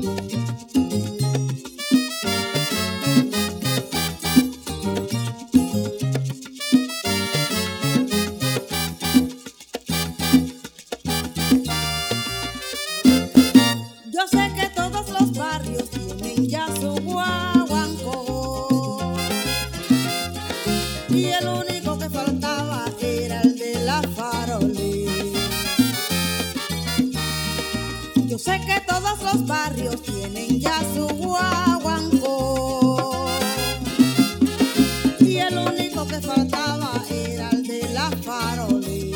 Yo sé que todos los barrios tienen ya su guaguancó y el único que faltaba era el de la farolí. Yo sé que todos los barrios tienen ya su guaguancó y el único que faltaba era el de la farolí.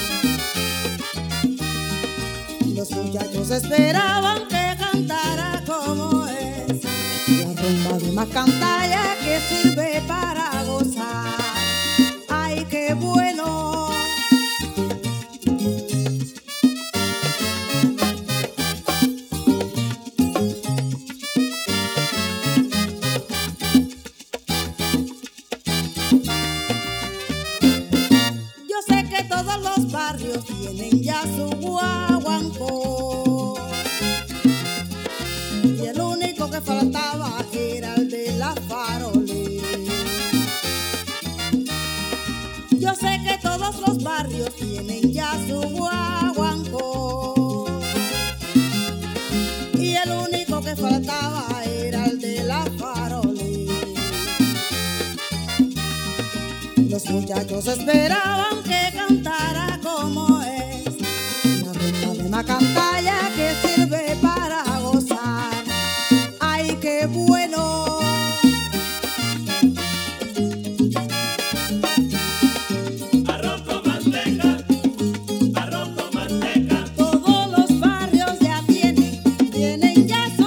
Los muchachos esperaban que cantara como es la rumba de Macantalla, que sirve para gozar. ¡Ay, qué bueno! Yo sé que todos los barrios tienen ya su guaguancó y el único que faltaba era el de la farolí. Yo sé que todos los barrios tienen ya su guaguancó y el único que faltaba era el de la farolí. Los muchachos esperaban que cantara como es la rumba de Macantalla, que sirve para gozar. ¡Ay, qué bueno! Arroz con manteca, arroz con manteca. Todos los barrios ya tienen ya su